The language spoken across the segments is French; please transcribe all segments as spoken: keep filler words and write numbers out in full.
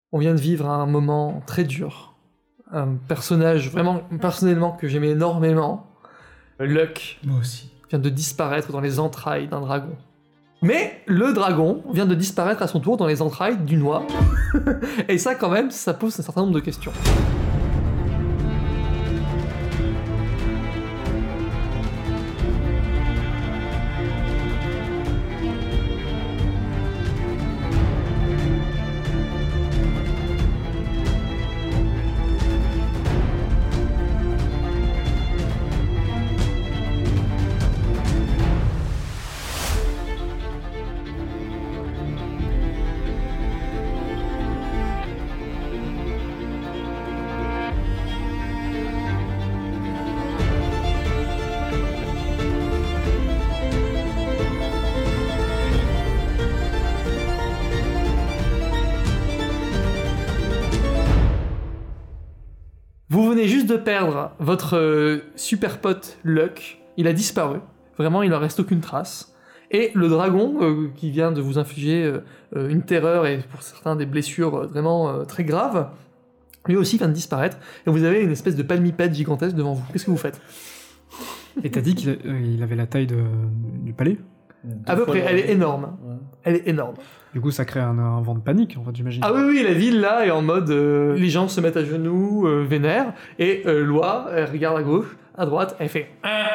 On vient de vivre un moment très dur. Un personnage vraiment, personnellement, que j'aimais énormément, Luck, Moi aussi. vient de disparaître dans les entrailles d'un dragon. Mais le dragon vient de disparaître à son tour dans les entrailles du noix. Et ça, quand même, ça pose un certain nombre de questions. Vous venez juste de perdre votre euh, super pote Luck, il a disparu, vraiment il n'en reste aucune trace. Et le dragon, euh, qui vient de vous infliger euh, euh, une terreur et pour certains des blessures euh, vraiment euh, très graves, lui aussi vient de disparaître, et vous avez une espèce de palmipède gigantesque devant vous. Qu'est-ce que vous faites? Et t'as dit qu'il a- euh, il avait la taille de, du palais. À peu près, elle est énorme. Ouais. Elle est énorme. Du coup, ça crée un, un vent de panique, en fait, j'imagine. Ah oui, oui, la ville là est en mode euh, les gens se mettent à genoux, euh, vénèrent, et euh, Loi, elle regarde à gauche, à droite, elle fait.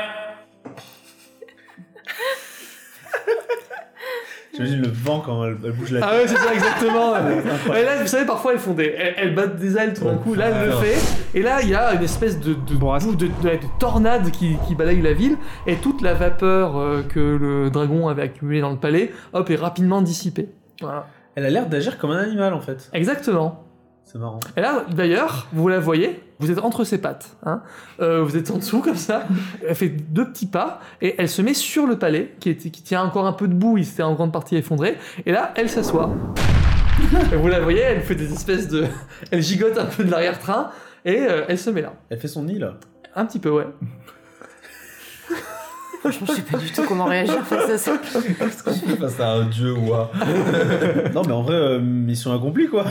J'imagine le vent quand elle, elle bouge la tête. Ah ouais, c'est ça, exactement. Et là, vous savez, parfois elles font des. Elles, elles battent des ailes tout d'un coup, là elle le fait, et là il y a une espèce de, de, Bourrasque. boue, de, de, de tornade qui, qui balaye la ville, et toute la vapeur euh, que le dragon avait accumulée dans le palais, hop, est rapidement dissipée. Voilà. Elle a l'air d'agir comme un animal en fait. Exactement. C'est marrant. Et là, d'ailleurs, vous la voyez, vous êtes entre ses pattes, hein. Euh, vous êtes en dessous comme ça, elle fait deux petits pas, et elle se met sur le palais, qui, était, qui tient encore un peu debout, il s'était en grande partie effondré, et là, elle s'assoit. Et vous la voyez, elle fait des espèces de... Elle gigote un peu de l'arrière-train, et euh, elle se met là. Elle fait son nid là. Un petit peu, ouais. Franchement, je sais pas du tout comment réagir face à ça. Est-ce qu'on fait face à un dieu ou à... Non mais en vrai, euh, mission accomplie quoi.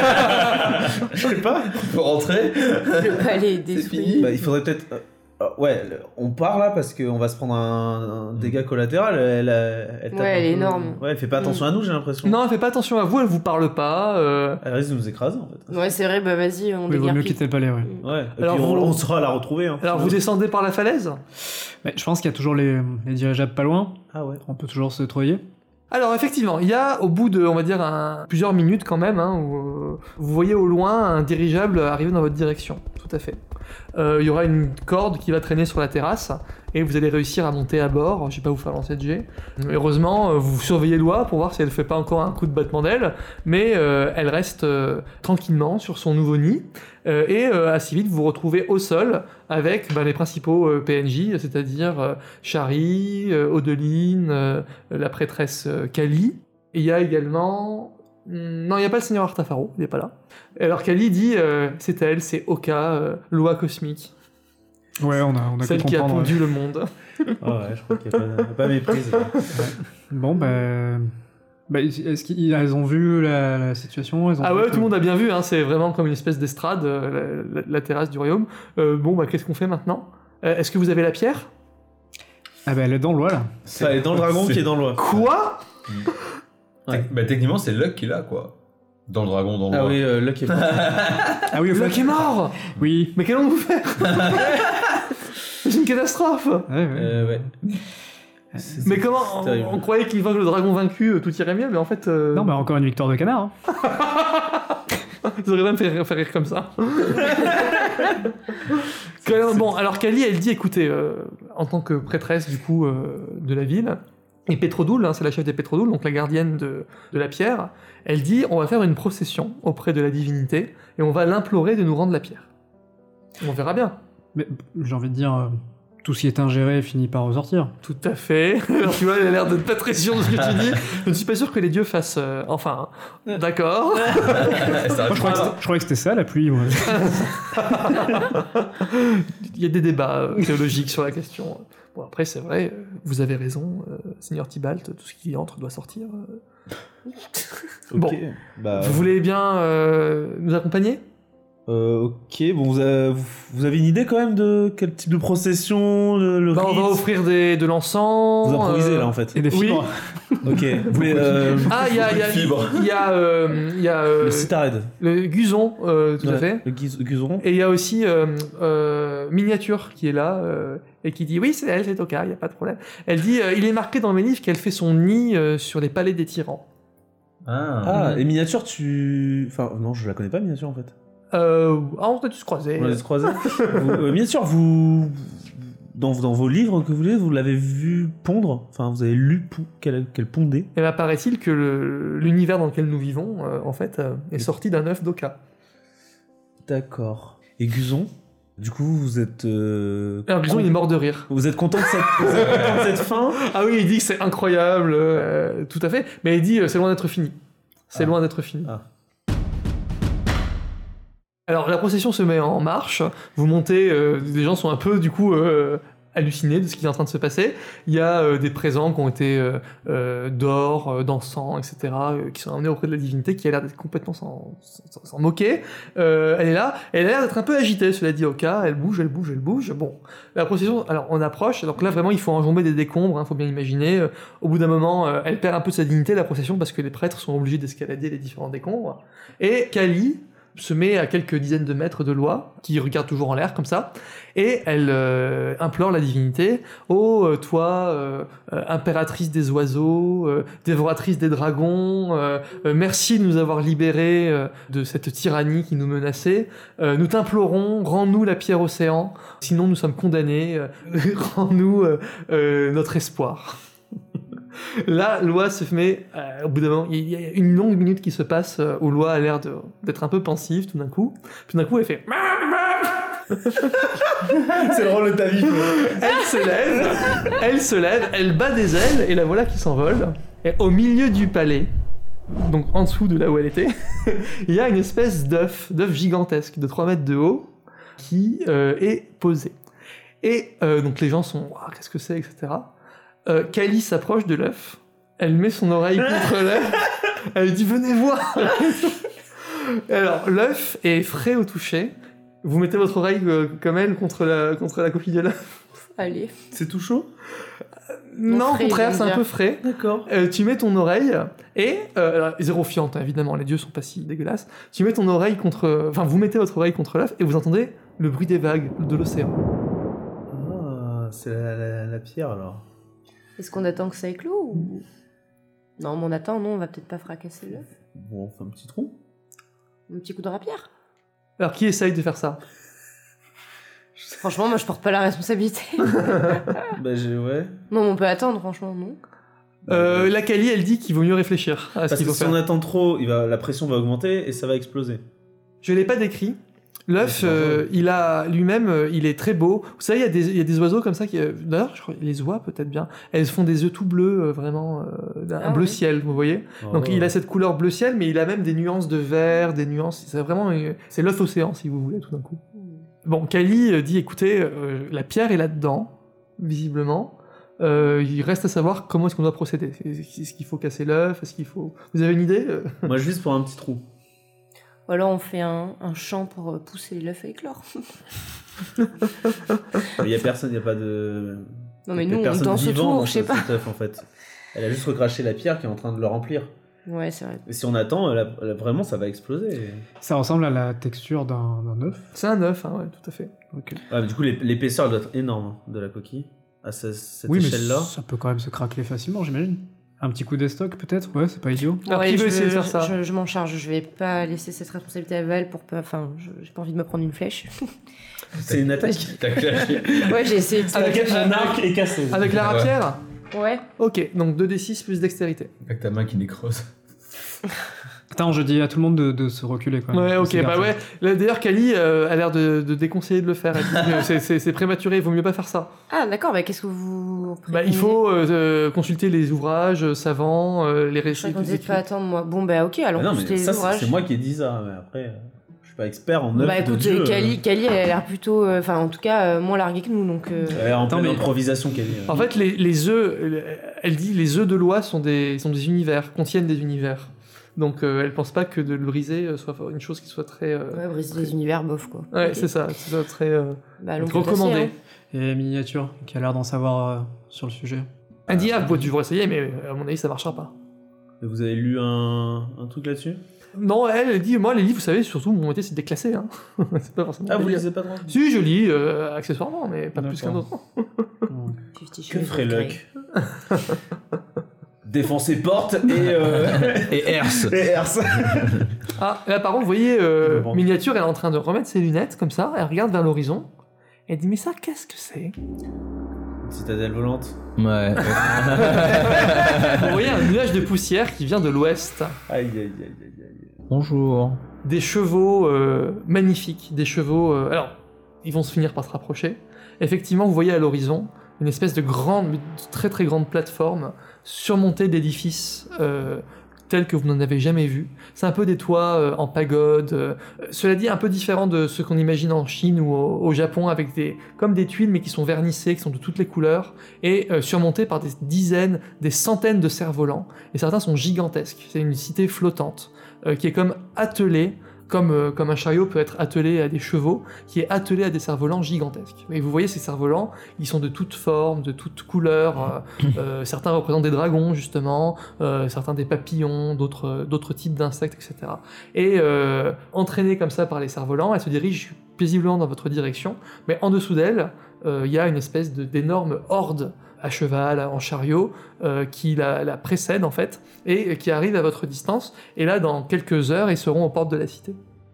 Je sais pas. Faut rentrer. Le palais est C'est détruit. fini. Bah, il faudrait peut-être... euh, euh, ouais, le- on part là parce qu'on va se prendre un, un dégât collatéral. Elle, elle, elle tape Ouais, un elle est peu- énorme. Ouais, elle fait pas attention à nous, j'ai l'impression. Non, elle fait pas attention à vous, elle vous parle pas. euh, Elle risque de nous écraser en fait. Ouais, c'est vrai, bah vas-y, on Oui, il vaut mieux déguerpit. quitter le palais, ouais. Ouais. Et Alors, puis on, vous- on saura la retrouver. Hein. Alors vous descendez par la falaise. Mais je pense qu'il y a toujours les, les dirigeables pas loin. Ah ouais. On peut toujours se trouver. Alors effectivement, il y a au bout de, on va dire, un- plusieurs minutes quand même, hein, où, euh, vous voyez au loin un dirigeable arriver dans votre direction, tout à fait. Euh, Il y aura une corde qui va traîner sur la terrasse, et vous allez réussir à monter à bord, je vais pas vous faire lancer de jet. Heureusement, euh, vous surveillez Loi pour voir si elle fait pas encore un coup de battement d'aile, mais euh, elle reste euh, tranquillement sur son nouveau nid, euh, et euh, assez vite vous vous retrouvez au sol avec bah, les principaux euh, P N J, c'est-à-dire euh, Shari, euh, Odeline, euh, la prêtresse euh, Kali. Et il y a également... Hmm, Non, il n'y a pas le Seigneur Artafaro, il n'est pas là. Alors Kali dit, euh, c'est elle, c'est Oka, euh, loi cosmique, Ouais, on a, on a celle pu qui a comprendre. pondu le monde. Ah ouais, je crois qu'il n'y a, pas- il y a pas méprise. là. Bon, bah... bah, est-ce qu'elles ont vu la, la situation elles ont Ah vu ouais, que- tout le monde a bien vu, hein, c'est vraiment comme une espèce d'estrade, euh, la, la- la terrasse du royaume. Euh, bon, bah qu'est-ce qu'on fait maintenant? Euh, Est-ce que vous avez la pierre? Ah bah, elle est dans l'oie, là. Ça, elle est dans le dragon C'est- qui est dans l'eau. Quoi? Ouais. Bah, techniquement, c'est Luck qui l'a, quoi. Dans le dragon, dans le Ah noir. oui, euh, Luck est Ah oui, au Luck fait. est mort! Oui. Mais qu'allons-nous faire? C'est une catastrophe! Ouais, ouais. Euh, ouais. Mais comment? On, terrible. on croyait qu'il voit le dragon vaincu, euh, tout irait mieux, mais en fait... euh, Non, bah encore une victoire de canard. Hein. Ça aurait même fait rire, faire rire comme ça. Que- bon, alors Kali, elle dit, écoutez, euh, en tant que prêtresse du coup euh, de la ville, et Pétrodoule, hein, c'est la chef des Pétrodoule, donc la gardienne de, de la pierre, elle dit, on va faire une procession auprès de la divinité, et on va l'implorer de nous rendre la pierre. On verra bien. Mais j'ai envie de dire, euh, tout ce qui est ingéré finit par ressortir. Tout à fait. Alors tu vois, elle a l'air de pas très sûre de ce que tu dis. Je ne suis pas sûr que les dieux fassent... euh, enfin, hein. D'accord. Ça Moi, je croyais que arrive. c'était- je croyais que c'était ça, la pluie. Moi. Il y a des débats euh, théologiques sur la question. Bon, après, c'est vrai, euh, vous avez raison, euh, Seigneur Tybalt, tout ce qui entre doit sortir. euh. Ok. Bon. Bah, Vous voulez bien euh, nous accompagner ? euh, ok, bon, vous avez, vous avez une idée quand même de quel type de procession, le, le Bah, on va rite offrir des, de l'encens. Vous improvisez euh, là en fait. Et des Oui. fibres. Ok. Vous voulez euh, Ah, il y a, il y a, Fibre. il y a, euh, il y a euh, le Citared. le Guzon, euh, tout à Ouais, fait. Le guis- guiseron. Et il y a aussi euh, euh, Miniature qui est là euh, et qui dit oui, c'est elle, c'est Toka, il n'y a pas de problème. Elle dit euh, il est marqué dans mes livres qu'elle fait son nid euh, sur les palais des tyrans. Ah. Ah, et miniature, tu. Enfin, non, je la connais pas, miniature en fait. Euh, ah, on peut tous se croiser. On les a croisés. Vous- euh, miniature, vous. Dans, dans vos livres que vous lisez, vous l'avez vu pondre. Enfin, vous avez lu pou- qu'elle qu'elle pondait. Et bien, paraît-il que le- l'univers dans lequel nous vivons, euh, en fait, euh, est sorti d'un œuf d'Oka. D'accord. Et Guzon, du coup, vous êtes. euh, Alors, Guzon, il est mort de rire. Vous êtes content de cette, vous êtes content de cette fin Ah oui, il dit que c'est incroyable, euh, tout à fait. Mais il dit euh, c'est loin d'être fini. C'est Ah. loin d'être fini. Ah. Alors la procession se met en marche. Vous montez, euh, les gens sont un peu du coup euh, hallucinés de ce qui est en train de se passer. Il y a euh, des présents qui ont été euh, euh, d'or, euh, d'encens, et cetera, euh, qui sont amenés auprès de la divinité, qui a l'air d'être complètement s'en, s'en, s'en moquer. Euh, elle est là, elle a l'air d'être un peu agitée, cela dit, Oka, elle bouge, elle bouge, elle bouge. Bon, la procession, alors on approche, donc là vraiment il faut enjamber des décombres, hein, faut bien imaginer. Euh, au bout d'un moment, euh, elle perd un peu de sa dignité, la procession, parce que les prêtres sont obligés d'escalader les différents décombres. Et Kali se met à quelques dizaines de mètres de Loi, qui regarde toujours en l'air comme ça, et elle euh, implore la divinité « Oh, euh, toi, euh, euh, impératrice des oiseaux, euh, dévoratrice des dragons, euh, euh, merci de nous avoir libérés euh, de cette tyrannie qui nous menaçait. Euh, nous t'implorons, rends-nous la pierre océan, sinon nous sommes condamnés, euh, rends-nous euh, euh, notre espoir. » Là, Loi se met, euh, au bout d'un moment, il y a une longue minute qui se passe euh, où Loi a l'air de- d'être un peu pensive tout d'un coup. Puis d'un coup, elle fait C'est le rôle de ta vie. quoi. elle se lève, elle se lève, elle bat des ailes et la voilà qui s'envole. Et au milieu du palais, donc en dessous de là où elle était, il y a une espèce d'œuf, d'œuf gigantesque de trois mètres de haut qui euh, est posé. Et euh, donc les gens sont, Ouah, qu'est-ce que c'est, et cetera. Euh, Kali s'approche de l'œuf, elle met son oreille contre l'œuf, elle dit venez voir. Alors l'œuf est frais au toucher. Vous mettez votre oreille euh, comme elle contre la, contre la coquille de l'œuf. Allez. C'est tout chaud Non, au frais, contraire, il c'est vient un dire. peu frais. D'accord. Euh, tu mets ton oreille et euh, alors, zéro fiente hein, évidemment, les dieux sont pas si dégueulasses. Tu mets ton oreille contre, enfin vous mettez votre oreille contre l'œuf et vous entendez le bruit des vagues de l'océan. Ah, c'est la, la- la pierre alors. Est-ce qu'on attend que ça éclot ou... Non, mais on attend, non, on va peut-être pas fracasser l'œuf. Bon, on fait un petit trou. Un petit coup de rapière. Alors qui essaye de faire ça? Franchement, moi je porte pas la responsabilité. Bah, j'ai, ouais. Non, mais on peut attendre, franchement, non. euh, La Kali, elle dit qu'il vaut mieux réfléchir à ce Parce qu'il que faut si faire. on attend trop, il va, la pression va augmenter et ça va exploser. Je l'ai pas décrit. L'œuf, Ouais, c'est euh, dangereux. il a lui-même, euh, il est très beau. Vous savez, il y a des, il y a des oiseaux comme ça qui, euh, d'ailleurs, je crois, les oies peut-être bien. Elles font des œufs tout bleus, euh, vraiment, euh, d'un Ah bleu ouais. ciel, vous voyez. Donc Oh. il a cette couleur bleu ciel, mais il a même des nuances de vert, des nuances. C'est vraiment, euh, c'est l'œuf océan si vous voulez tout d'un coup. Bon, Kali euh, dit, écoutez, euh, la pierre est là-dedans, visiblement. Euh, il reste à savoir comment est-ce qu'on doit procéder. Est-ce qu'il faut casser l'œuf? Est-ce qu'il faut... Vous avez une idée? Moi, juste pour un petit trou. Ou alors on fait un, un champ pour euh, pousser l'œuf à éclore. Il y a personne, il y a pas de. Non, mais il y a nous, on personne danse vivant autour, dans je sais ce- pas. cet œuf, en fait. Elle a juste recraché la pierre qui est en train de le remplir. Ouais, c'est vrai. Et si on attend, elle a- elle a- vraiment, ça va exploser. Ça ressemble à la texture d'un d'un œuf. C'est un œuf, hein, ouais, tout à fait. Ok. Ah, mais du coup, l'ép- l'épaisseur elle doit être énorme hein, de la coquille. À ce- cette Oui, mais échelle-là. ça peut quand même se craquer facilement, j'imagine. Un petit coup d'estoc, peut-être. Ouais, c'est pas idiot. Alors, Ouais, qui veut je, essayer de faire je- ça Je, je m'en charge, je vais pas laisser cette responsabilité à Val pour pas. Enfin, je- j'ai pas envie de me prendre une flèche. C'est une attaque. T'as claqué. Ouais, j'ai essayé de. Avec- Laquelle mon arc est cassé. Avec la Ouais. rapière? Ouais. Ok, donc deux d six plus dextérité. Avec ta main qui nécrose. Attends, je dis à tout le monde de, de se reculer, quoi. Ouais, ok, C'est bah grave. ouais. Là, d'ailleurs, Kali euh, a l'air de, de déconseiller de le faire. Elle dit que c'est- c'est c'est prématuré, il vaut mieux pas faire ça. Ah, d'accord, bah qu'est-ce que vous. Bah, il faut euh, euh, consulter les ouvrages euh, savants, euh, les Je récits. crois qu'on tous disait écrits. de pas attendre, moi. Bon, bah ok, Ah allons non, consulter mais les ça, c'est ouvrages. c'est moi qui ai dit ça. Mais après, euh, je suis pas expert en œuvre Bah de écoute, Dieu. Kali, Kali, elle a l'air plutôt. Enfin, en tout cas, euh, moins larguée que nous, donc. euh, Elle a l'air en Attends, pleine mais- improvisation qu'elle est. En fait, les, les œufs, elle dit les œufs de loi sont des, sont des univers, contiennent des univers. Donc euh, elle pense pas que de le briser euh, soit une chose qui soit très. euh, Ouais, briser les univers, bof quoi. Ouais, Ok. c'est ça, c'est ça, très euh, Bah, allons potasser, recommandé. hein. Et miniature, qui a l'air d'en savoir euh, sur le sujet. Elle dit ah, bon, tu pourrais essayer, mais à mon avis, ça marchera pas. Et vous avez lu un, un truc là-dessus? Non, elle, elle dit moi, les livres, vous savez, surtout, mon métier, c'est de les classer. Hein. c'est pas forcément. Ah, vous délire. lisez pas trop? Si, je lis euh, accessoirement, mais pas plus qu'un D'accord. autre. Ouais. Fifty Que Shades ferait of Grey. Luck? Défoncer porte et... Euh... Et Herse. et Herse. Ah, là, par contre, vous voyez, euh, Je pense. miniature, elle est en train de remettre ses lunettes, comme ça, elle regarde vers l'horizon. Elle dit mais ça, qu'est-ce que c'est? Une citadelle volante. Ouais. Vous voyez un nuage de poussière qui vient de l'ouest. Aïe, aïe, aïe, aïe, aïe. Bonjour. Des chevaux euh, magnifiques, des chevaux... euh, alors, ils vont se finir par se rapprocher. Effectivement, vous voyez à l'horizon une espèce de grande, de très très grande plateforme surmontée d'édifices euh, tels que vous n'en avez jamais vu. C'est un peu des toits euh, en pagode. euh, cela dit, un peu différent de ce qu'on imagine en Chine ou au, au Japon, avec des comme des tuiles mais qui sont vernissées, qui sont de toutes les couleurs, et euh, surmontées par des dizaines, des centaines de cerfs-volants. Et certains sont gigantesques. C'est une cité flottante euh, qui est comme attelée, comme, euh, comme un chariot peut être attelé à des chevaux, qui est attelé à des cerfs-volants gigantesques. Et vous voyez ces cerfs-volants, ils sont de toutes formes, de toutes couleurs. euh, euh, certains représentent des dragons, justement, euh, certains des papillons, d'autres d'autres types d'insectes, et cetera. Et euh, entraînée comme ça par les cerfs-volants, elle se dirige paisiblement dans votre direction, mais en dessous d'elle, euh, il y a une espèce de- d'énorme horde à cheval, en chariot, euh, qui la, la précède en fait, et qui arrive à votre distance. Et là, dans quelques heures, ils seront aux portes de la cité.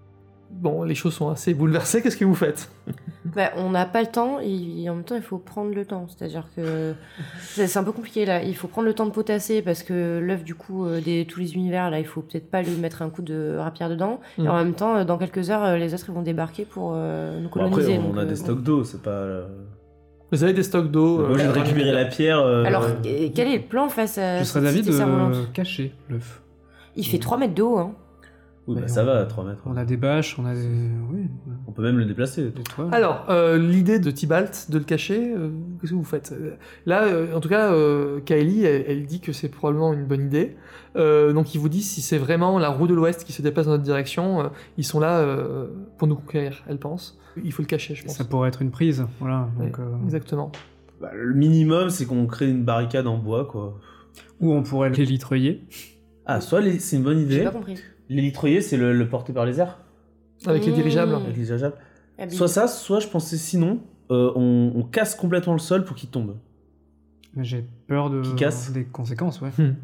Bon, les choses sont assez bouleversées, qu'est-ce que vous faites? Bah, on n'a pas le temps et en même temps il faut prendre le temps. C'est-à-dire que c'est c'est un peu compliqué là. Il faut prendre le temps de potasser parce que l'œuf du coup euh, des tous les univers là, il faut peut-être pas lui mettre un coup de rapière dedans. Mm. Et en même temps, euh, dans quelques heures, euh, les autres ils vont débarquer pour euh, nous Bon, coloniser. après, on donc, a euh, des bon. stocks d'eau, c'est pas... euh, Vous avez des stocks d'eau. Moi, j'ai euh, récupéré la pierre... euh, Alors, euh, euh, quel est le plan face à Je serais cette d'avis cité cerf-volante de cacher l'œuf. Il fait trois mètres de haut, hein. Oui, bah Mais ça on- va, à trois mètres. On a des bâches, on a des. Oui, On peut même le déplacer. des toits. Alors, euh, l'idée de Tybalt de le cacher, euh, qu'est-ce que vous faites? Euh, Là, euh, en tout cas, euh, Kylie, elle, elle dit que c'est probablement une bonne idée. Euh, donc, il vous dit si c'est vraiment la roue de l'Ouest qui se déplace dans notre direction, euh, ils sont là euh, pour nous conquérir, elle pense. Il faut le cacher, je pense. Ça pourrait être une prise, voilà. Ouais, Donc, euh, Exactement. Bah, le minimum, c'est qu'on crée une barricade en bois, quoi. Ou on pourrait les litreuiller. Ah, soit les- c'est une bonne J'ai idée. pas compris. Les litreuiller, c'est le, le porter par les airs, Avec les Mmh. dirigeables. avec les dirigeables. Ah, Soit ça, soit je pensais sinon, euh, on, on casse complètement le sol pour qu'il tombe. Mais j'ai peur de... Qui casse des conséquences, ouais. Hmm.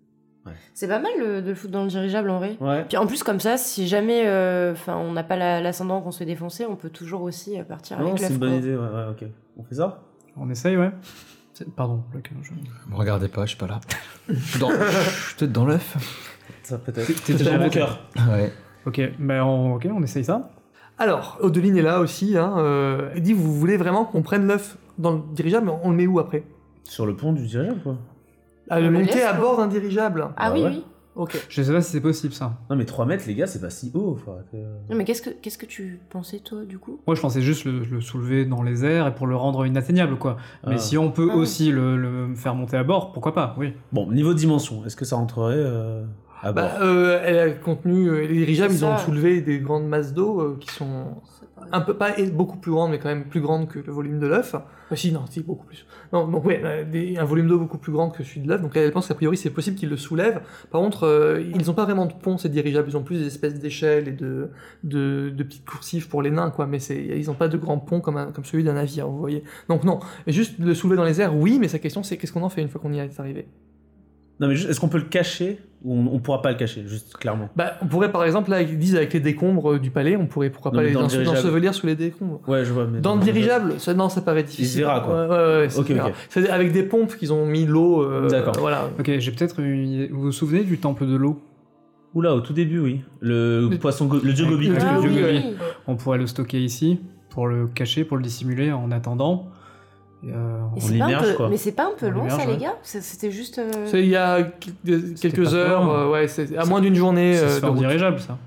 C'est pas mal le- de le foutre dans le dirigeable en vrai. Ouais. Puis en plus comme ça, si jamais euh, 'fin, on n'a pas la- l'ascendant qu'on se fait défoncer, on peut toujours aussi euh, partir Non, avec c'est l'œuf. une bonne quoi. idée, ouais, ouais, ok. On fait ça? On essaye, ouais. C'est- Pardon, Luc, je... Me regardez pas, je suis pas là. Je suis dans- je suis peut-être dans l'œuf. Ça peut-être. T'es déjà dans mon là, cœur. Ouais. Ok, bah on... ok, on essaye ça. Alors, Odeline est là aussi. Hein, euh, elle dit vous voulez vraiment qu'on prenne l'œuf dans le dirigeable, mais on le met où après? Sur le pont du dirigeable, quoi. À le On le monter laisse, à quoi. bord d'un dirigeable. Ah Ah oui, ouais. oui. Ok. Je sais pas si c'est possible, ça. Non, mais trois mètres, les gars, c'est pas si haut. Faut arrêter, euh. Non mais qu'est-ce que qu'est-ce que tu pensais toi du coup? Moi, je pensais juste le, le soulever dans les airs et pour le rendre inatteignable, quoi. Mais Ah. si on peut Ah. aussi le, le faire monter à bord, pourquoi pas, oui. Bon, niveau dimension, est-ce que ça rentrerait euh, à bord? Bah, euh, elle a contenu. euh, les dirigeables, C'est ils ont ça. soulevé des grandes masses d'eau euh, qui sont un peu pas et beaucoup plus grandes, mais quand même plus grandes que le volume de l'œuf. Euh, si, non, si, beaucoup plus. Non, donc ouais, euh, des- un volume d'eau beaucoup plus grand que celui de l'œuf. Donc elle pense qu'a priori c'est possible qu'ils le soulèvent. Par contre, euh, ils n'ont pas vraiment de pont ces dirigeables. Ils ont plus des espèces d'échelles et de, de de petites coursives pour les nains, quoi. Mais c'est ils n'ont pas de grands ponts comme un- comme celui d'un navire, vous voyez. Donc non, juste le soulever dans les airs, oui, mais sa question c'est qu'est-ce qu'on en fait une fois qu'on y est arrivé. Non, mais juste, est-ce qu'on peut le cacher ou on, on pourra pas le cacher, juste clairement? Bah, on pourrait par exemple, là, ils disent avec les décombres euh, du palais, on pourrait pourquoi Non, pas mais les dans le dans- dirigeable. d'ensevelir sous les décombres. Ouais, je vois. Mais Dans le dirigeable, ça, non, ça paraît difficile. verra, quoi. Ouais, ouais, ouais, c'est Ok, verra. ok. C'est avec des pompes qu'ils ont mis l'eau. euh, D'accord. Voilà. Ok, j'ai peut-être une idée. Vous vous souvenez du temple de l'eau? Oula, au tout début, oui. Le, Le- poisson, go- le dieu gobi. Avec Ah le oui, dieu oui. Gobi. On pourrait le stocker ici pour le cacher, pour le dissimuler en attendant. Et, euh, Et On c'est pas un l'immerge, peu- quoi. Mais c'est pas un peu On long ça l'immerge, les ouais. gars? C'est- C'était juste. euh, C'est il y a quelques pas heures, fort, hein. euh, ouais, c'est à moins d'une journée ça euh, se de fait en route. dirigeable, ça.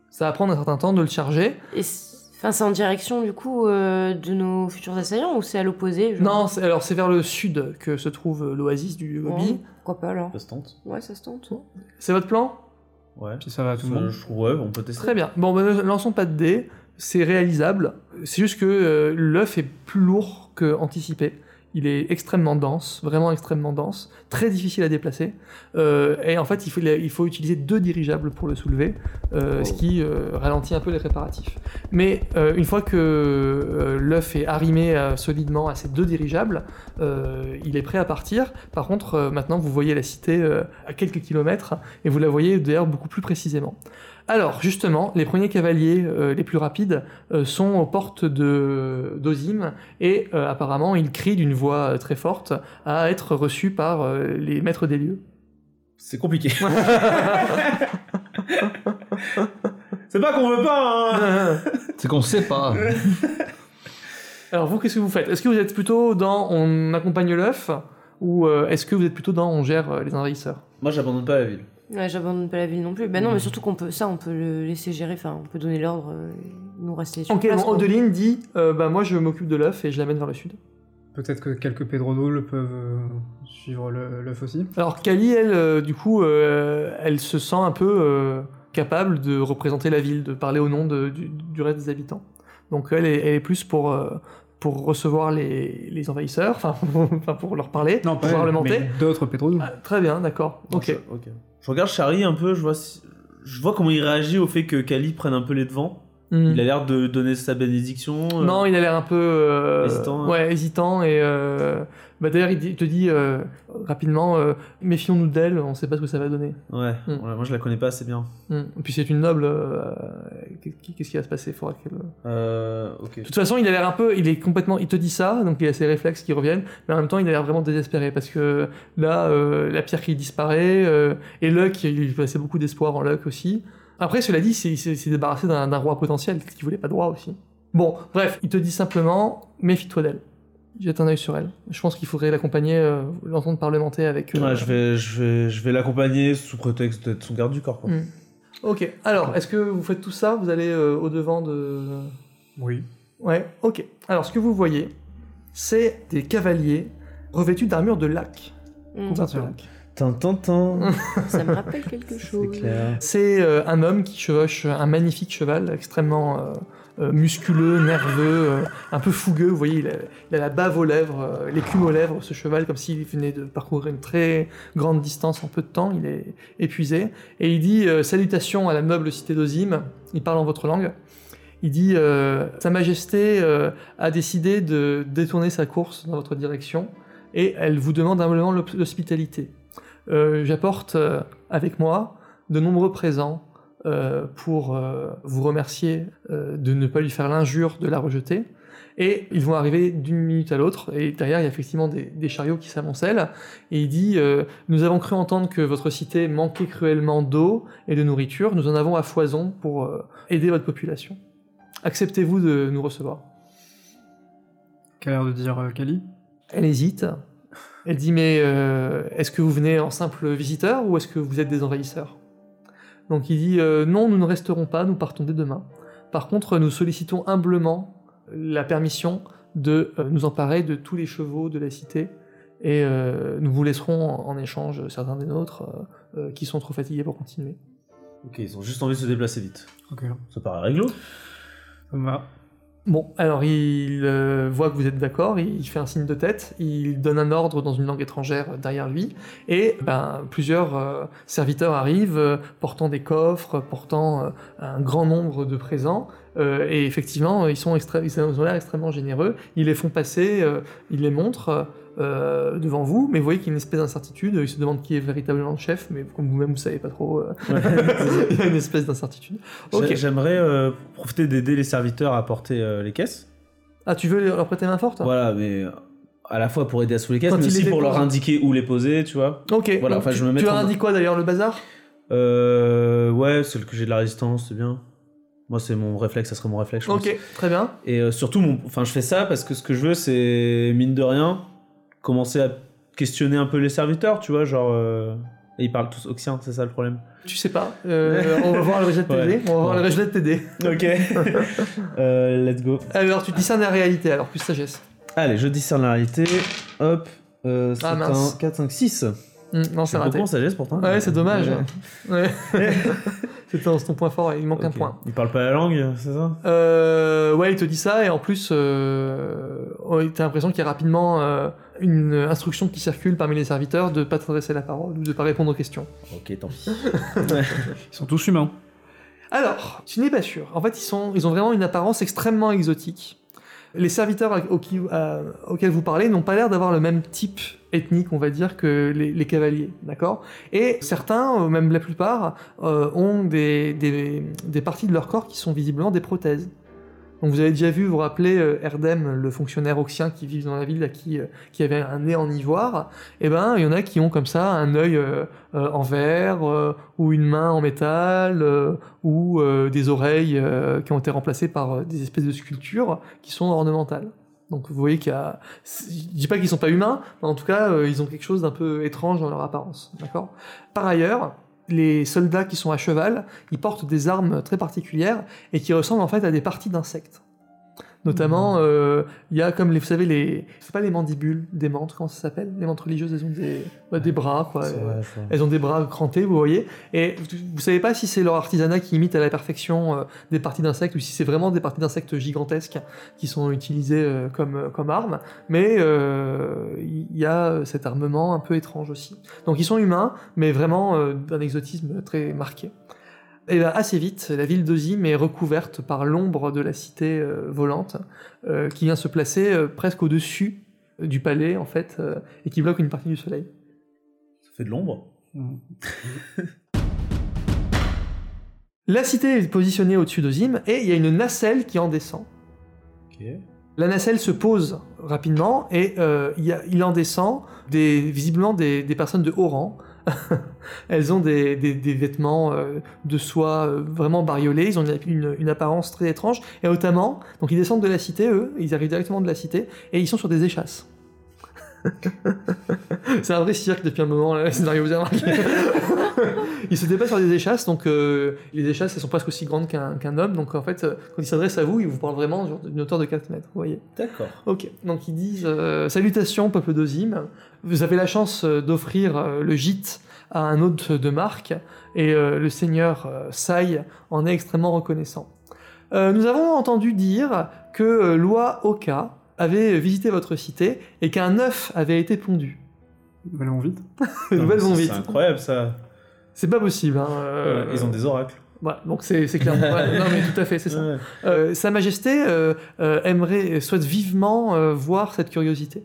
Ça va prendre un certain temps de le charger. Et c'est... Enfin, c'est en direction du coup euh, de nos futurs assaillants ou c'est à l'opposé genre... Non, c'est, alors c'est vers le sud que se trouve l'oasis du Gobi. Ouais, pourquoi pas alors? Ça se tente. Ouais, ça se tente. C'est votre plan? Ouais. Puis ça va à tout le Ça, monde. je trouve, ouais, on peut tester. Très bien. Bon, ben, ne lançons pas de dés. C'est réalisable. C'est juste que euh, l'œuf est plus lourd que anticipé. Il est extrêmement dense, vraiment extrêmement dense, très difficile à déplacer. Euh, et en fait, il faut, il faut utiliser deux dirigeables pour le soulever, euh, Oh. ce qui euh, ralentit un peu les préparatifs. Mais euh, une fois que euh, l'œuf est arrimé euh, solidement à ces deux dirigeables, euh, il est prêt à partir. Par contre, euh, maintenant, vous voyez la cité euh, à quelques kilomètres, et vous la voyez d'ailleurs beaucoup plus précisément. Alors, justement, les premiers cavaliers euh, les plus rapides euh, sont aux portes de d'Ozim, et euh, apparemment, ils crient d'une voix euh, très forte à être reçus par euh, les maîtres des lieux. C'est compliqué. C'est pas qu'on veut pas, hein. C'est qu'on sait pas. Alors, vous, qu'est-ce que vous faites? Est-ce que vous êtes plutôt dans on accompagne l'œuf, ou euh, est-ce que vous êtes plutôt dans on gère euh, les envahisseurs? Moi, j'abandonne pas la ville. Ouais, j'abandonne pas la ville non plus. Bah non, mais surtout qu'on peut, ça, on peut le laisser gérer. Enfin, on peut donner l'ordre, euh, nous rester sur Ok, place. bon, quoi. Odeline dit euh, bah, moi, je m'occupe de l'œuf et je l'amène vers le sud. Peut-être que quelques Pedrodoules peuvent euh, suivre le- l'œuf aussi. Alors Kali, elle, euh, du coup, euh, elle se sent un peu euh, capable de représenter la ville, de parler au nom de- du, du reste des habitants. Donc elle est, elle est plus pour, euh, pour recevoir les, les envahisseurs, enfin enfin, pour leur parler, Non, pour pas elle, argumenter. mais d'autres Pedrodoules. Ah, très bien, d'accord. Non, Ok. ça- ok. Je regarde Charlie un peu, je vois, si- je vois comment il réagit au fait que Kali prenne un peu les devants. Hmm. Il a l'air de donner sa bénédiction. euh, Non, il a l'air un peu euh, Hésitant, hein. ouais, hésitant et euh, bah, d'ailleurs il dit- te dit euh, rapidement euh, méfions-nous d'elle, on sait pas ce que ça va donner. Ouais, Hmm. ouais, moi je la connais pas assez bien. Hmm. Et puis c'est une noble, euh, qu'est-ce qui va se passer? Faudra qu'elle... Euh, ok. De toute façon, il a l'air un peu, il est complètement, il te dit ça, donc il a ses réflexes qui reviennent, mais en même temps, il a l'air vraiment désespéré parce que là, euh, la pierre qui disparaît, euh, et Luck, il passait beaucoup d'espoir en Luck aussi. Après, cela dit, c'est- il s'est il s'est débarrassé d'un d'un roi potentiel qui voulait pas de roi aussi. Bon, bref, il te dit simplement, méfie-toi d'elle. Jette un œil sur elle. Je pense qu'il faudrait l'accompagner, euh, l'entendre parlementer avec. euh, Ouais, je vais, je vais, je vais l'accompagner sous prétexte d'être son garde du corps. Quoi. hmm. Ok. Alors, est-ce que vous faites tout ça? Vous allez euh, au devant de. Oui. Ouais, ok. Alors, ce que vous voyez, c'est des cavaliers revêtus d'armure de lac. Hmm. Couverts de tiens. lac. Tintintin. Ça me rappelle quelque chose. C'est clair. C'est euh, un homme qui chevauche un magnifique cheval, extrêmement euh, euh, musculeux, nerveux, euh, un peu fougueux. Vous voyez, il a, il a la bave aux lèvres, euh, l'écume aux lèvres, ce cheval, comme s'il venait de parcourir une très grande distance en peu de temps. Il est épuisé. Et il dit euh, salutations à la noble cité d'Ozim. Il parle en votre langue. Il dit euh, Sa Majesté euh, a décidé de détourner sa course dans votre direction et elle vous demande humblement l'hop- l'hospitalité. Euh, J'apporte euh, avec moi de nombreux présents euh, pour euh, vous remercier euh, de ne pas lui faire l'injure de la rejeter. Et ils vont arriver d'une minute à l'autre, et derrière il y a effectivement des, des chariots qui s'amoncellent, et il dit euh, Nous avons cru entendre que votre cité manquait cruellement d'eau et de nourriture, nous en avons à foison pour euh, aider votre population. Acceptez-vous de nous recevoir? Qu'a l'air de dire euh, Kali. Elle hésite. Elle dit mais euh, est-ce que vous venez en simple visiteur ou est-ce que vous êtes des envahisseurs? Donc il dit euh, non, nous ne resterons pas, nous partons dès demain. Par contre, nous sollicitons humblement la permission de euh, nous emparer de tous les chevaux de la cité et euh, nous vous laisserons en, en échange certains des nôtres euh, euh, qui sont trop fatigués pour continuer. Ok, ils ont juste envie de se déplacer vite. Ok. Ça paraît réglo. Ça me va. Bon, alors il euh, voit que vous êtes d'accord, il, il fait un signe de tête, il donne un ordre dans une langue étrangère derrière lui, et ben, plusieurs euh, serviteurs arrivent euh, portant des coffres, portant euh, un grand nombre de présents, euh, et effectivement, ils, sont extré- ils ont l'air extrêmement généreux, ils les font passer, euh, ils les montrent euh, devant vous, mais vous voyez qu'il y a une espèce d'incertitude, ils se demandent qui est véritablement le chef, mais comme vous-même vous savez pas trop, euh, il y a une espèce d'incertitude. Ok. J'ai- J'aimerais euh, profiter d'aider les serviteurs à porter euh, les caisses. Ah, tu veux leur prêter main forte? Voilà, mais euh, à la fois pour aider à sous les caisses, Quand mais il aussi les pour dépose. leur indiquer où les poser, tu vois. Ok, Voilà, donc enfin, tu, je me mets tu leur en- indiques quoi d'ailleurs, le bazar? Euh, ouais, celle que j'ai de la résistance, c'est bien. Moi, c'est mon réflexe, ça serait mon réflexe, je pense. Ok, très bien. Et euh, surtout, mon... enfin, je fais ça parce que ce que je veux, c'est, mine de rien, commencer à questionner un peu les serviteurs, tu vois, genre... euh, Et ils parlent tous oxien, c'est ça le problème. Tu sais pas. Euh, on va voir le rejet de T D. Ouais. On va voir Ouais. le rejet de T D. Ok. euh, let's go. Alors, tu discernes la réalité, alors plus sagesse. Allez, je discerne la réalité. Hop. Euh, c'est Ah, mince. un quatre, cinq, six. Hum, non, c'est C'est raté. beaucoup en sagesse pourtant. Ouais, c'est dommage. Ouais. Ouais. C'est ton, c'est ton point fort, il manque un Ok. point. Il parle pas la langue, c'est ça? Euh, ouais, il te dit ça, et en plus, euh, ouais, t'as l'impression qu'il y a rapidement euh, une instruction qui circule parmi les serviteurs de pas t'adresser la parole ou de pas répondre aux questions. Ok, tant pis. Ils sont tous humains. Alors, tu n'es pas sûr. En fait, ils, sont, ils ont vraiment une apparence extrêmement exotique. Les serviteurs au qui- euh, auxquels vous parlez n'ont pas l'air d'avoir le même type ethnique, on va dire, que les, les cavaliers, d'accord? Et certains, euh, même la plupart, euh, ont des, des, des parties de leur corps qui sont visiblement des prothèses. Donc vous avez déjà vu, vous vous rappelez, euh, Erdem, le fonctionnaire oxien qui vit dans la ville, là, qui, euh, qui avait un nez en ivoire. Eh ben, il y en a qui ont comme ça un œil euh, euh, en verre, euh, ou une main en métal, euh, ou euh, des oreilles euh, qui ont été remplacées par euh, des espèces de sculptures qui sont ornementales. Donc vous voyez qu'il y a... Je dis pas qu'ils sont pas humains, mais en tout cas, euh, ils ont quelque chose d'un peu étrange dans leur apparence, d'accord? Par ailleurs, les soldats qui sont à cheval, ils portent des armes très particulières et qui ressemblent en fait à des parties d'insectes. Notamment, euh, il y a comme, les, vous savez, les... C'est pas les mandibules des menthes, comment ça s'appelle? Les menthes religieuses, elles ont des, ouais, des bras, quoi. C'est vrai, ça. Elles ont des bras crantés, vous voyez. Et vous, vous savez pas si c'est leur artisanat qui imite à la perfection euh, des parties d'insectes ou si c'est vraiment des parties d'insectes gigantesques qui sont utilisées euh, comme, comme armes. Mais euh, il y a cet armement un peu étrange aussi. Donc ils sont humains, mais vraiment euh, d'un exotisme très marqué. Et bien, assez vite, la ville d'Ozim est recouverte par l'ombre de la cité euh, volante, euh, qui vient se placer euh, presque au-dessus du palais, en fait, euh, et qui bloque une partie du soleil. Ça fait de l'ombre. La cité est positionnée au-dessus d'Ozim, et il y a une nacelle qui en descend. Ok. La nacelle se pose rapidement, et euh, il, y a, il en descend des, visiblement des, des personnes de haut rang. Elles ont des, des, des vêtements euh, de soie euh, vraiment bariolés, ils ont une, une, une apparence très étrange, et notamment, donc ils descendent de la cité, eux, ils arrivent directement de la cité, et ils sont sur des échasses. C'est un vrai cirque depuis un moment, là, le scénario, vous avez remarqué. Ils se déplacent sur des échasses, donc euh, les échasses elles sont presque aussi grandes qu'un qu'un homme, donc en fait, euh, quand ils s'adressent à vous, ils vous parlent vraiment genre, d'une hauteur de quatre mètres, vous voyez. D'accord. Ok, donc ils disent euh, salutations peuple d'Ozim, vous avez la chance euh, d'offrir euh, le gîte à un hôte de marque, et euh, le seigneur euh, Sai en est extrêmement reconnaissant. Euh, nous avons entendu dire que euh, Loi Oka avait visité votre cité et qu'un œuf avait été pondu. Elles vont vite. Les Non, nouvelles mais vont c'est- vite. C'est incroyable ça. C'est pas possible. Hein, euh, Ouais, ils ont des oracles. Voilà, donc c'est c'est clair. Ouais, non mais tout à fait, c'est ça. Ouais. Euh, Sa Majesté euh, euh, aimerait, souhaite vivement euh, voir cette curiosité.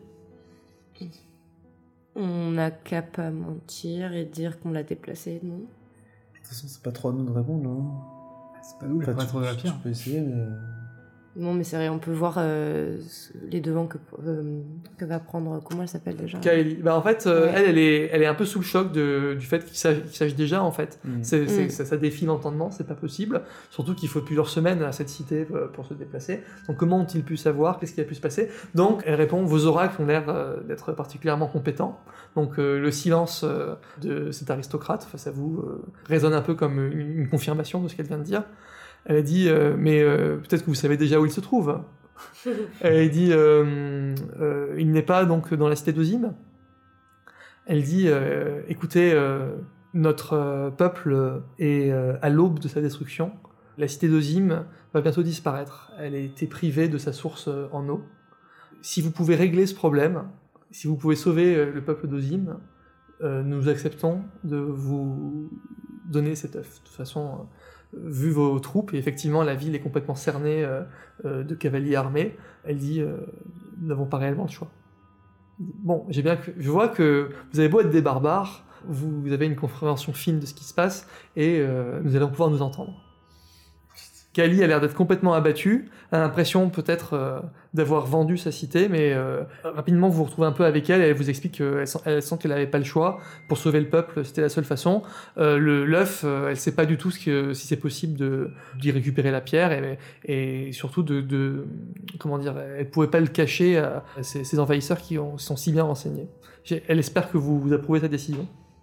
On n'a qu'à pas mentir et dire qu'on l'a déplacé, non? De toute façon, c'est pas trop à nous de répondre, non? C'est pas nous les Enfin, prêtres tu, de la tu pierre. peux essayer, mais. Non, mais c'est vrai, on peut voir euh, les devants que, euh, que va prendre. Comment elle s'appelle déjà? Kaeli. Bah en fait, euh, Ouais. elle, elle est, elle est un peu sous le choc de, du fait qu'il sache, qu'il sache déjà en fait. Mm. C'est, c'est- Mm. ça, ça défie l'entendement, c'est pas possible. Surtout qu'il faut plusieurs semaines à cette cité euh, pour se déplacer. Donc comment ont-ils pu savoir? Qu'est-ce qui a pu se passer? Donc elle répond, vos oracles ont l'air euh, d'être particulièrement compétents. Donc euh, le silence euh, de cet aristocrate face à vous euh, résonne un peu comme une, une confirmation de ce qu'elle vient de dire. Elle a dit, euh, mais euh, peut-être que vous savez déjà où il se trouve. Elle dit, euh, euh, il n'est pas donc dans la cité d'Ozim. Elle dit, euh, écoutez, euh, notre euh, peuple est euh, à l'aube de sa destruction. La cité d'Ozim va bientôt disparaître. Elle a été privée de sa source euh, en eau. Si vous pouvez régler ce problème, si vous pouvez sauver euh, le peuple d'Ozim, euh, nous acceptons de vous donner cet œuf. De toute façon, euh, vu vos troupes, et effectivement la ville est complètement cernée euh, euh, de cavaliers armés, elle dit euh, nous n'avons pas réellement le choix. Bon, j'ai bien que, je vois que vous avez beau être des barbares, vous, vous avez une compréhension fine de ce qui se passe, et euh, nous allons pouvoir nous entendre. Kali a l'air d'être complètement abattue, a l'impression peut-être euh, d'avoir vendu sa cité, mais euh, rapidement vous vous retrouvez un peu avec elle et elle vous explique qu'elle sent, elle sent qu'elle n'avait pas le choix. Pour sauver le peuple, c'était la seule façon. Euh, le, l'œuf, euh, elle sait pas du tout ce que, si c'est possible de, d'y récupérer la pierre et, et surtout de, de... Comment dire, elle pouvait pas le cacher à, à ses, ses envahisseurs qui ont, sont si bien renseignés. J'ai, elle espère que vous, vous approuvez sa décision.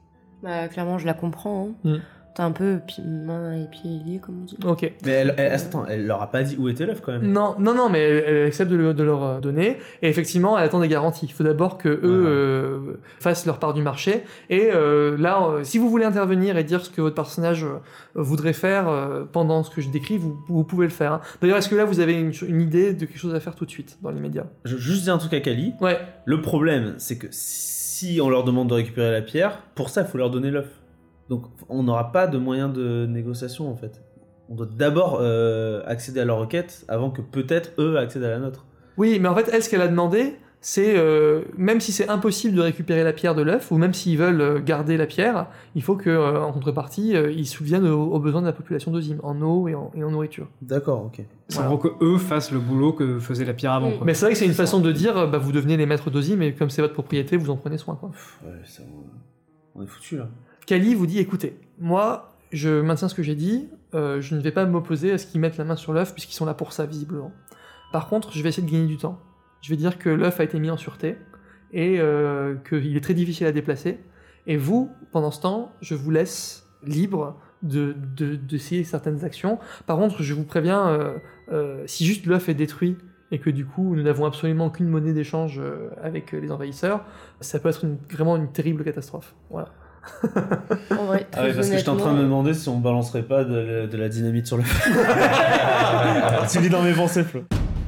Bah, clairement, je la comprends. Hein. Mm. T'as un peu pi- main et pieds liés, comme on dit. Ok. Mais elle, elle, attends, elle leur a pas dit où était l'œuf quand même. Non, non, non, mais elle, elle accepte de, le- de leur euh, donner. Et effectivement, elle attend des garanties. Il faut d'abord que eux Ouais. euh, fassent leur part du marché. Et euh, là, euh, si vous voulez intervenir et dire ce que votre personnage euh, voudrait faire euh, pendant ce que je décris, vous, vous pouvez le faire. Hein. D'ailleurs, est-ce que là, vous avez une, une idée de quelque chose à faire tout de suite, dans l'immédiat? Je veux juste dire un truc à Kali. Ouais. Le problème, c'est que si on leur demande de récupérer la pierre, pour ça, il faut leur donner l'œuf. Donc, on n'aura pas de moyen de négociation, en fait. On doit d'abord euh, accéder à leur requête avant que peut-être eux accèdent à la nôtre. Oui, mais en fait, elle, ce qu'elle a demandé, c'est, euh, même si c'est impossible de récupérer la pierre de l'œuf, ou même s'ils veulent euh, garder la pierre, il faut que, euh, en contrepartie, euh, ils souviennent aux, aux besoins de la population d'Ozim, en eau et en, et en nourriture. D'accord, ok. C'est en gros que eux fassent le boulot que faisait la pierre avant. Mm. Quoi. Mais c'est vrai que c'est une façon de dire, euh, bah, vous devenez les maîtres d'Ozim, et comme c'est votre propriété, vous en prenez soin, quoi. Ouais, ça, on est foutu là. Kali vous dit, écoutez, moi, je maintiens ce que j'ai dit, euh, je ne vais pas m'opposer à ce qu'ils mettent la main sur l'œuf, puisqu'ils sont là pour ça, visiblement. Par contre, je vais essayer de gagner du temps. Je vais dire que l'œuf a été mis en sûreté, et euh, qu'il est très difficile à déplacer. Et vous, pendant ce temps, je vous laisse libre de, de, d'essayer certaines actions. Par contre, je vous préviens, euh, euh, si juste l'œuf est détruit, et que du coup, nous n'avons absolument aucune monnaie d'échange euh, avec euh, les envahisseurs, ça peut être une, vraiment une terrible catastrophe. Voilà. En vrai, Ah ouais, très parce que j'étais en train de me honnêtement, demander si on balancerait pas de, de la dynamite sur le feu. Tu lis dans mes pensées, Flo.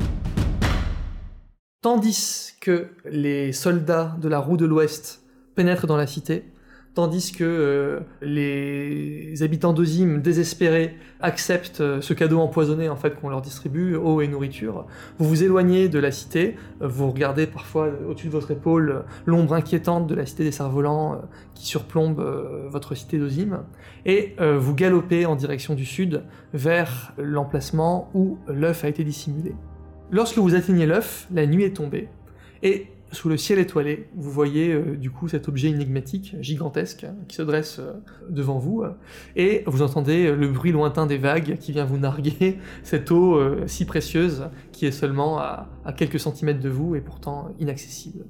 Tandis que les soldats de la roue de l'Ouest pénètrent dans la cité, tandis que euh, les habitants d'Ozim, désespérés, acceptent euh, ce cadeau empoisonné en fait qu'on leur distribue, eau et nourriture, vous vous éloignez de la cité, euh, vous regardez parfois euh, au-dessus de votre épaule euh, l'ombre inquiétante de la cité des cerfs-volants euh, qui surplombe euh, votre cité d'Ozim, et euh, vous galopez en direction du sud vers l'emplacement où l'œuf a été dissimulé. Lorsque vous atteignez l'œuf, la nuit est tombée, et sous le ciel étoilé, vous voyez euh, du coup cet objet énigmatique, gigantesque, hein, qui se dresse euh, devant vous, euh, et vous entendez euh, le bruit lointain des vagues qui vient vous narguer cette eau euh, si précieuse qui est seulement à, à quelques centimètres de vous et pourtant inaccessible.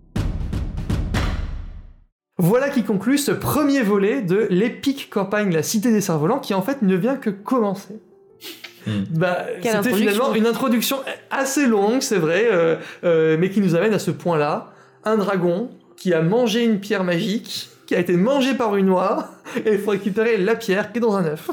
Voilà qui conclut ce premier volet de l'épique campagne La Cité des Cerfs-Volants, qui en fait ne vient que commencer. Bah, Quelle c'était introduction. finalement une introduction assez longue, c'est vrai, euh, euh, mais qui nous amène à ce point-là. Un dragon qui a mangé une pierre magique, qui a été mangé par une oie, et il faut récupérer la pierre qui est dans un œuf.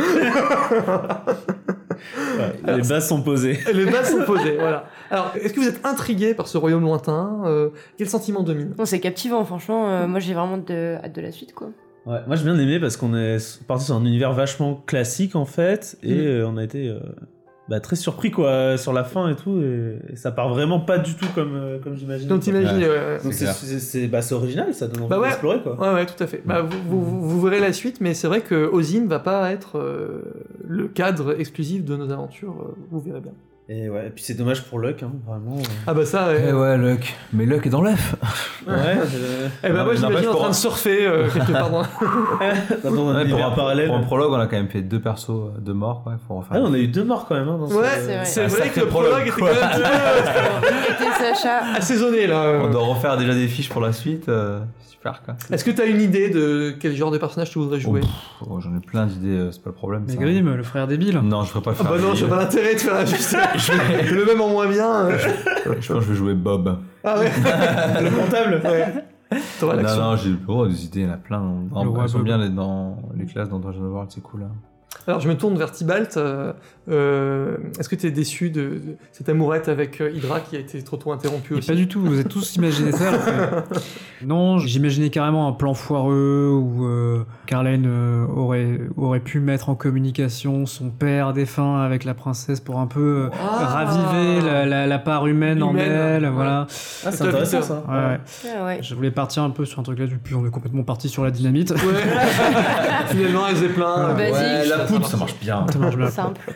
Ouais, les bases sont posées. Les bases sont posées, voilà. Alors, est-ce que vous êtes intrigué par ce royaume lointain euh, Quel sentiment domine? non, c'est captivant, franchement. euh, moi, j'ai vraiment de... hâte de la suite, quoi. Ouais, moi j'ai bien aimé parce qu'on est parti sur un univers vachement classique en fait, et Mm. euh, on a été euh, bah, très surpris quoi sur la fin et tout, et, et ça part vraiment pas du tout comme, euh, comme j'imagine. Donc t'imagines... Ouais. euh, Donc C'est c'est clair. c'est- c'est- bah, c'est original, ça donne envie Bah ouais. d'explorer quoi. Ouais, ouais, tout à fait. Bah, vous, vous, vous- vous verrez la suite, mais c'est vrai que Ozim va pas être euh, le cadre exclusif de nos aventures, euh, vous verrez bien. Et ouais, et puis c'est dommage pour Luck, hein, vraiment. euh. Ah bah ça... Eh euh, ouais, Luck. Mais Luck est dans l'œuf. Ouais, euh, Eh ben Non, moi mais j'imagine n'empêche en pour train un- de surfer euh, quelque part dans... dans un Ouais, pour, univers un, parallèle. pour un prologue, on a quand même fait deux persos, euh, deux morts. Ouais, faut refaire. Ah, on a eu deux morts quand même hein, dans Ouais, ce... c'est vrai. c'est Un vrai que sacré le prologue prologue, était quoi. quand même un petit peu C'était Sacha. assaisonné là. On doit refaire déjà des fiches pour la suite. euh, super quoi. Est-ce que t'as une idée de quel genre de personnage tu voudrais jouer? Oh, pff, oh, j'en ai plein d'idées, euh, c'est pas le problème. Mais ça. Grimm, le frère débile. Non, je ferai pas le Ah faire. bah non, j'ai pas l'intérêt de faire juste le même en moins bien. euh. Je pense que je vais jouer Bob. Ah ouais, le comptable. ouais. T'auras Non, l'action. non, j'ai oh, des idées, il y en a plein. Vraiment, Le roi elles sont Bob. bien les- dans les classes dans Dungeon World, c'est cool. Hein. Alors je me tourne vers Tibalt. euh, euh, Est-ce que t'es déçu de, de cette amourette avec euh, Hydra qui a été trop tôt interrompue Et aussi? pas du tout, vous avez tous imaginé ça. alors que- Non, j'imaginais carrément un plan foireux où euh, Carlene euh, aurait, aurait pu mettre en communication son père défunt avec la princesse pour un peu euh, Ah. raviver la, la- la part humaine, en Humaine, elle. ouais. Voilà. Ah, c'est intéressant ça. Ouais, ouais. Ah ouais. Je voulais partir un peu sur un truc là, puis on est complètement parti sur la dynamite. Ouais. Finalement, elle faisait plein. Basique. Ouais, la Ça poudre, ça marche bien. Ça marche bien. Simple.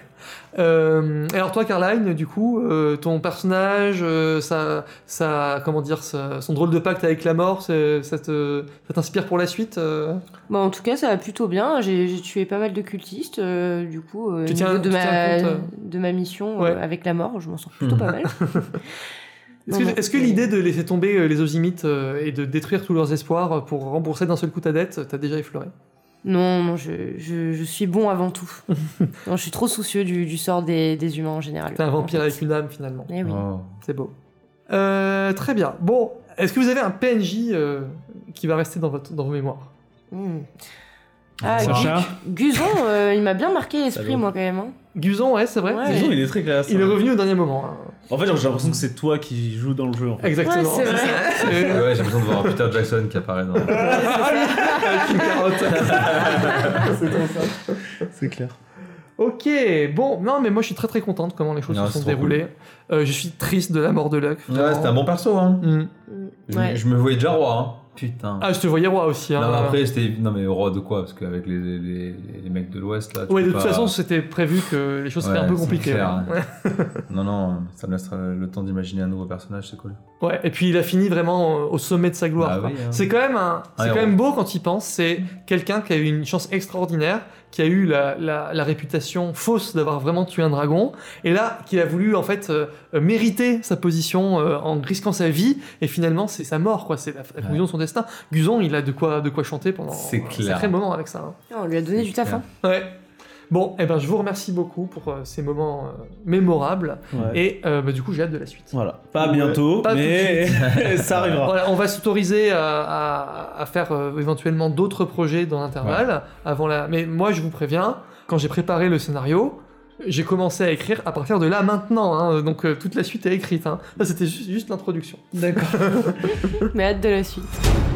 Euh, alors toi, Caroline, du coup, euh, ton personnage, euh, ça, ça, comment dire, ça- son drôle de pacte avec la mort, c'est- ça te- ça t'inspire pour la suite euh Bon, en tout cas, ça va plutôt bien. J'ai j'ai tué pas mal de cultistes. euh, du coup, euh, Tu au tiens- niveau de, tu ma, tiens compte, euh de ma mission Ouais. euh, avec la mort, je m'en sors plutôt pas mal. Est-ce Non, que, non. est-ce que l'idée de laisser tomber euh, les Ozimites euh, et de détruire tous leurs espoirs pour rembourser d'un seul coup ta dette, t'as déjà effleuré? Non, non, je, je, je suis bon avant tout. Non, je suis trop soucieux du, du sort des, des humains en général. T'es un vampire en fait. avec une âme finalement. Eh oui. Oh. C'est beau. Euh, très bien. Bon, est-ce que vous avez un P N J euh, qui va rester dans, votre, dans vos mémoires? Hmm. Ah, Sacha. Gu- Guzon, euh, il m'a bien marqué l'esprit, Salaud. moi, quand même. hein. Guzon, ouais, c'est vrai. Ouais. Il- Disons, il est très classe. Il est hein. revenu au dernier moment. hein. En fait, j'ai l'impression que c'est toi qui joues dans le jeu. En fait. Exactement. Ouais, c'est vrai. C'est- Ouais, j'ai besoin de voir un Peter Jackson qui apparaît dans. Avec une carotte. c'est trop ça. C'est clair. Ok, bon, non, mais moi je suis très très content de comment les choses Non, se c'est sont trop déroulées. Euh, je suis triste de la mort de Luck. Ouais, vraiment. c'était un bon perso, hein. Mm. Je- Ouais. Je me voyais déjà roi, hein. Putain. Ah, je te voyais roi aussi. Hein. non, mais après, c'était. Non, mais roi de quoi? Parce qu'avec les, les, les, les mecs de l'Ouest, là. tu Ouais, de peux toute pas- façon, c'était prévu que les choses Ouais, seraient un peu c'est compliquées. clair, ouais. Non, non, ça me laisse le temps d'imaginer un nouveau personnage, c'est cool. Ouais, et puis il a fini vraiment euh, au sommet de sa gloire. Bah quoi. oui, hein. C'est quand même un, c'est Un quand héros. même beau quand il pense. C'est quelqu'un qui a eu une chance extraordinaire, qui a eu la, la, la réputation fausse d'avoir vraiment tué un dragon, et là qui a voulu en fait euh, euh, mériter sa position euh, en risquant sa vie, et finalement c'est sa mort, quoi. C'est la, la conclusion de son destin. Guzon, il a de quoi, de quoi chanter pendant C'est un clair. sacré moment avec ça. hein. On lui a donné du taf. hein. Ouais. Bon, eh ben je vous remercie beaucoup pour euh, ces moments euh, mémorables, Ouais. et euh, bah, du coup j'ai hâte de la suite. Voilà. Pas bientôt, Pas tout de mais ça arrivera. Voilà, on va s'autoriser à, à, à faire euh, éventuellement d'autres projets dans l'intervalle avant la. Mais moi, je vous préviens, quand j'ai préparé le scénario, j'ai commencé à écrire à partir de là maintenant, hein, donc euh, toute la suite est écrite. Hein. Là, c'était juste, juste l'introduction. D'accord. Mais hâte de la suite.